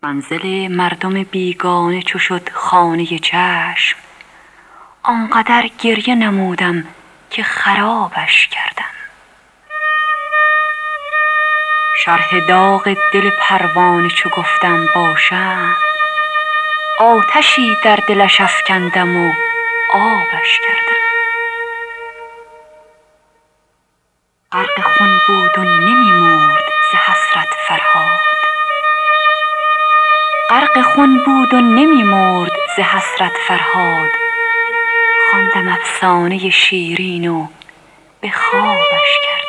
منزل مردم بیگانه چو شد خانه چشم، آنقدر گریه نمودم که خرابش کردم. شرح داغ دل پروانه چو گفتم باشم، آتشی در دلش افکندم و آبش کردم. غرق خون بود و نمی مرد ز حسرت فرهاد، غرق خون بود و نمی مرد ز حسرت فرهاد. خواندم افسانه شیرین و به خوابش کردم.